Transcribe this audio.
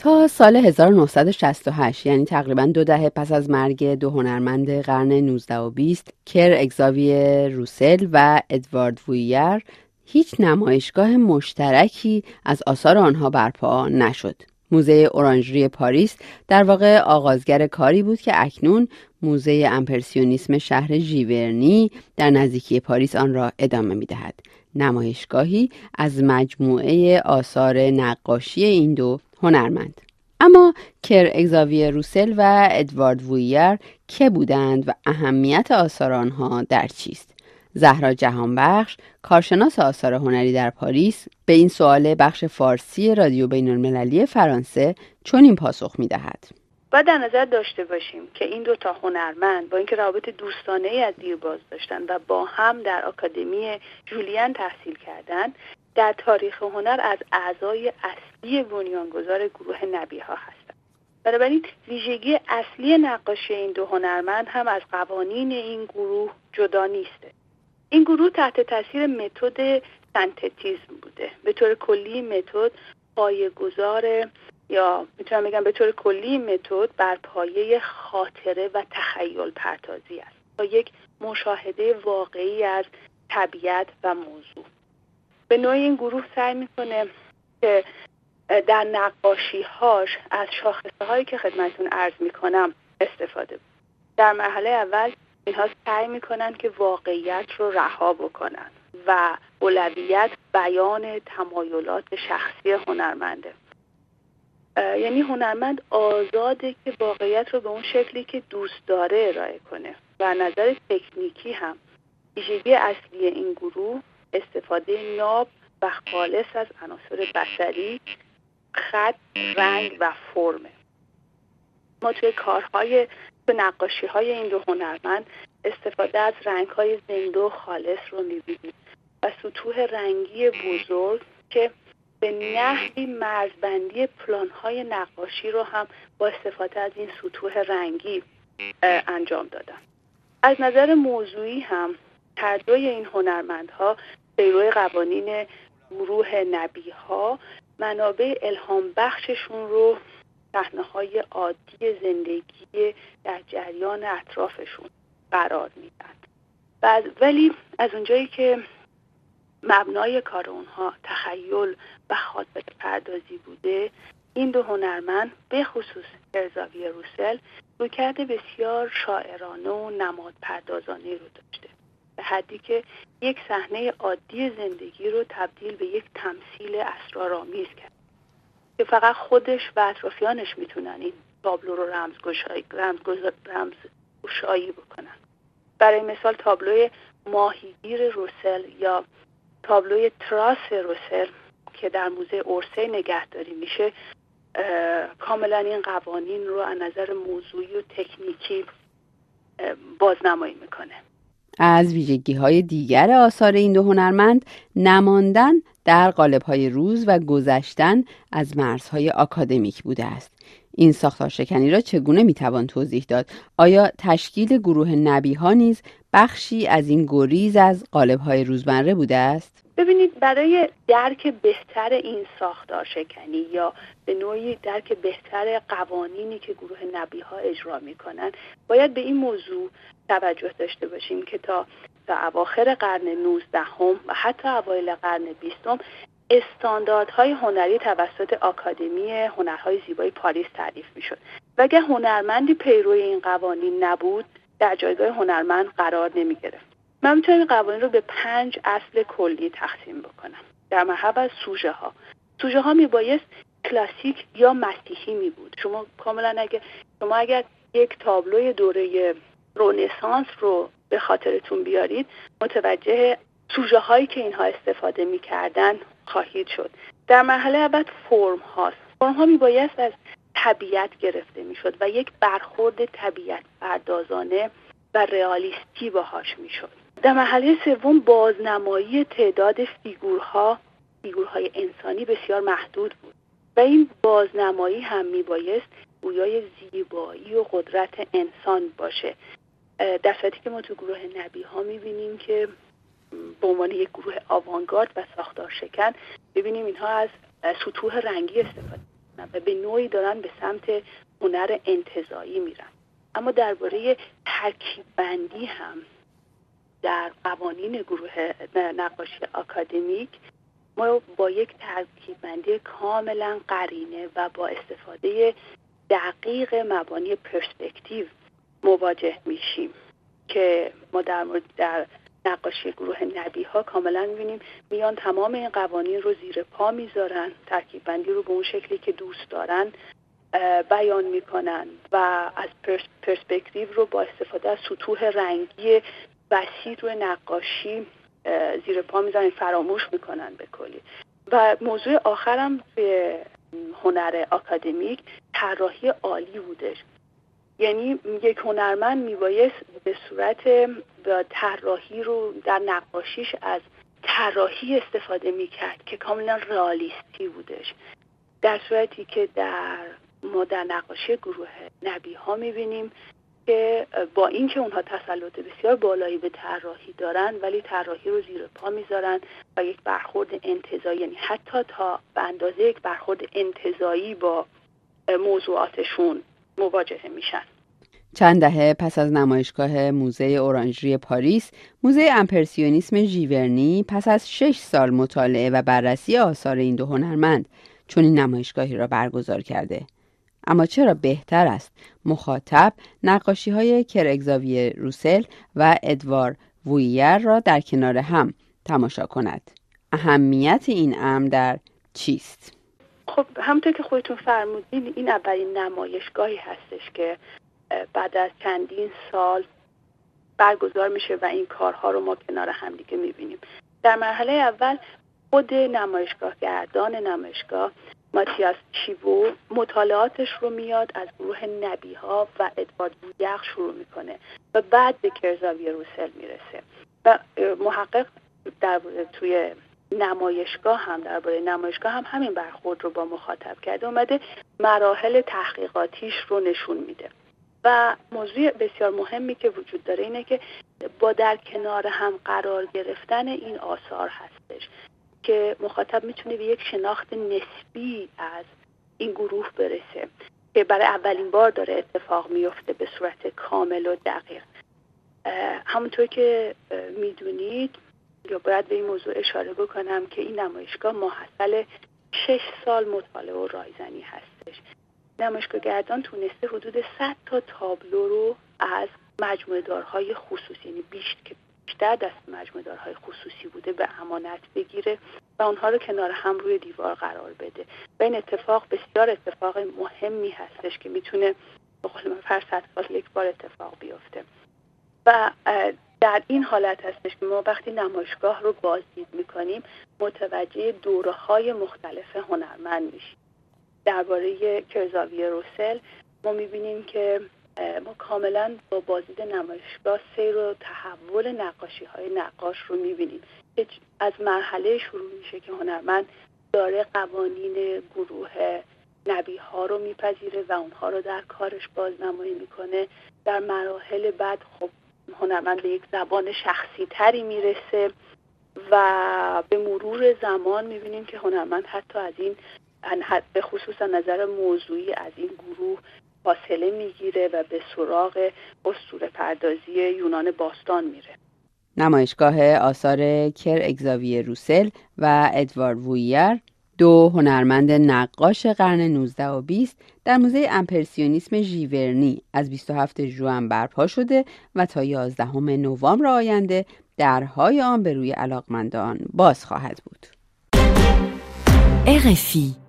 تا سال 1968 یعنی تقریباً 2 دهه پس از مرگ دو هنرمند قرن 19 و 20 کر اگزاویر روسل و ادوارد وویر هیچ نمایشگاه مشترکی از آثار آنها برپا نشد. موزه اورانژری پاریس در واقع آغازگر کاری بود که اکنون موزه امپرسیونیسم شهر ژیورنی در نزدیکی پاریس آن را ادامه می‌دهد. نمایشگاهی از مجموعه آثار نقاشی این دو هنرمند. اما کر اگزاویر روسل و ادوارد وویر که بودند و اهمیت آثار آنها در چیست؟ زهرا جهانبخش، کارشناس آثار هنری در پاریس، به این سوال بخش فارسی رادیو بین‌المللی فرانسه چنین پاسخ می‌دهد. باید در نظر داشته باشیم که این دو تا هنرمند با اینکه روابط دوستانه‌ای از دیرباز داشتن و با هم در آکادمی ژولین تحصیل کردند، در تاریخ هنر از اعضای اصلی بنیانگذار گروه نبیها هستند. بنابراین ویژگی اصلی نقاشی این دو هنرمند هم از قوانین این گروه جدا نیسته. این گروه تحت تاثیر متد سنتتیزم بوده. به طور کلی متد پایه‌گذار یا میتونم بگم به طور کلی متد بر پایه خاطره و تخیل پردازی است با یک مشاهده واقعی از طبیعت و موضوع. به نوعی این گروه سعی میکنه که در نقاشی‌هاش از شاخصه‌هایی که خدمتتون عرض میکنم استفاده بود. در مرحله اول اینها سعی میکنن که واقعیت رو رها بکنن و اولویت بیان تمایلات شخصی هنرمنده. یعنی هنرمند آزاده که واقعیت رو به اون شکلی که دوست داره ارائه کنه و نظر تکنیکی هم ویژگی اصلی این گروه استفاده ناب و خالص از عناصر بصری، خط، رنگ و فرمه. ما توی نقاشی‌های این دو هنرمند استفاده از رنگ‌های زنده و خالص رو می‌بینیم و سطوح رنگی بزرگ که به نحوی مرزبندی پلان‌های نقاشی رو هم با استفاده از این سطوح رنگی انجام دادن. از نظر موضوعی هم هر دوی این هنرمندها پیرو قوانین گروه نبیها منابع الهام بخششون رو صحنه‌های عادی زندگی در جریان اطرافشون قرار میدن. ولی از اونجایی که مبنای کار اونها تخیل و خاطره پردازی بوده، این دو هنرمند به خصوص اگزاویر روسل رویکرد بسیار شاعرانه و نماد پردازانه رو داشته، به حدی که یک صحنه عادی زندگی رو تبدیل به یک تمثیل اسرارآمیز کرد که فقط خودش و اطرافیانش میتونن این تابلو رو رمزگشایی بکنن. برای مثال تابلوی ماهیگیر روسل یا تابلوی تراس روسل که در موزه اورسی نگهداری میشه کاملا این قوانین رو از نظر موضوعی و تکنیکی بازنمایی میکنه. از ویژگی‌های دیگر آثار این دو هنرمند نماندن در قالب‌های روز و گذشتن از مرزهای آکادمیک بوده است. این ساختارشکنی را چگونه میتوان توضیح داد؟ آیا تشکیل گروه نبیها نیز بخشی از این گریز از قالب‌های روزمره بوده است؟ ببینید، برای درک بهتر این ساختارشکنی یا به نوعی درک بهتر قوانینی که گروه نبیها اجرا میکنن باید به این موضوع توجه داشته باشیم که تا اواخر قرن 19 و حتی اوایل قرن 20 استانداردهای هنری توسط آکادمی هنرهای زیبای پاریس تعریف میشد و اگر هنرمندی پیروی این قوانین نبود در جایگاه هنرمند قرار نمی گرفت. من میتونم این قوانین رو به 5 اصل کلی تقسیم بکنم. در مرحله از سوژه ها میبایست کلاسیک یا مسیحی می بود. شما اگر یک تابلوی دوره رنسانس رو به خاطرتون بیارید متوجه سوژه هایی که اینها استفاده میکردن خواهید شد. در مرحله اول فرم ها میبایست از طبیعت گرفته میشد و یک برخورد طبیعت پردازانه و رئالیستی باهاش میشد. در مرحله سوم بازنمایی تعداد فیگورهای انسانی بسیار محدود بود و این بازنمایی هم میبایست گویای زیبایی و قدرت انسان باشه، در صورتی که ما تو گروه نبیها میبینیم که به عنوان یک گروه آوانگارد و ساختار شکن ببینیم اینها از سطوح رنگی استفاده. میکنن و به نوعی دارن به سمت هنر انتزاعی میرن. اما درباره ترکیب بندی هم در قوانین گروه نقاشی آکادمیک ما با یک ترکیب بندی کاملا قرینه و با استفاده دقیق مبانی پرسپکتیو مواجه میشیم که ما در نقاشی گروه نبیها کاملا میبینیم میان تمام این قوانین رو زیر پا میذارن، ترکیب بندی رو به اون شکلی که دوست دارن بیان میکنن و از پرسپکتیو رو با استفاده از سطوح رنگی وسیع روی نقاشی زیر پا میذارن، فراموش میکنن به کلی. و موضوع آخرم به هنر آکادمیک طراحی عالی بودش. یعنی یک هنرمند میبایست به صورت طراحی رو در نقاشیش از طراحی استفاده میکرد که کاملا رئالیستی بودش، در صورتی که ما در نقاشی گروه نبیها میبینیم که با اینکه اونها تسلط بسیار بالایی به طراحی دارن ولی طراحی رو زیر پا میذارن و یک برخورد انتزاعی، یعنی حتی تا به اندازه یک برخورد انتزاعی با موضوعاتشون مواجه میشن. چند دهه پس از نمایشگاه موزه اورانژری پاریس، موزه امپرسیونیسم ژیورنی پس از 6 سال مطالعه و بررسی آثار این دو هنرمند چنین نمایشگاهی را برگزار کرده. اما چرا بهتر است مخاطب نقاشی‌های کر اگزاویه روسل و ادوار ووییر را در کنار هم تماشا کند؟ اهمیت این امر در چیست؟ خب همونطور که خودتون فرمودین این اولین نمایشگاهی هستش که بعد از چندین سال برگزار میشه و این کارها رو ما کنار هم دیگه میبینیم. در مرحله اول خود نمایشگاهگردان نمایشگاه ماتیاس چیبو مطالعاتش رو میاد از گروه نبیها و ادوارد ووییر شروع میکنه و بعد به کر اگزاویه روسل میرسه و محقق توی نمایشگاه هم همین برخورد رو با مخاطب کرده، اومده مراحل تحقیقاتیش رو نشون میده. و موضوع بسیار مهمی که وجود داره اینه که با در کنار هم قرار گرفتن این آثار هستش که مخاطب میتونه به یک شناخت نسبی از این گروه برسه که برای اولین بار داره اتفاق میفته به صورت کامل و دقیق. همونطور که میدونید یا باید به این موضوع اشاره بکنم که این نمایشگاه ماحصل 6 سال مطالعه و رایزنی هستش. نمایشگاهگردان تونسته حدود 100 تا تابلو رو از مجموعه دارهای خصوصی، یعنی بیشتر دست مجموعه دارهای خصوصی بوده، به امانت بگیره و اونها رو کنار هم روی دیوار قرار بده و این اتفاق بسیار اتفاق مهمی هستش که میتونه به قول من هر 100 سال یک بار اتفاق بیفته. و در این حالت هستش که ما وقتی نمایشگاه رو بازدید میکنیم متوجه دوره‌های مختلف هنرمند میشیم. درباره کر اگزاویه روسل ما میبینیم که ما کاملا با بازدید نمایشگاه سیر و تحول نقاشی‌های نقاش رو میبینیم که از مرحله شروع میشه که هنرمند داره قوانین گروه نبیها رو میپذیره و اونها رو در کارش بازنمایی میکنه. در مراحل بعد خب هنرمند به یک زبان شخصی تری میرسه و به مرور زمان میبینیم که هنرمند حتی از این به خصوص نظر موضوعی از این گروه فاصله میگیره و به سراغ اسطوره پردازی یونان باستان میره. نمایشگاه آثار کر اگزاویه روسل و ادوارد ووییر، دو هنرمند نقاش قرن 19 و 20 در موزه امپرسیونیسم ژیورنی از 27 ژوئن برپا شده و تا 11 نوامبر آینده درهای آن به روی علاقمندان باز خواهد بود. RFI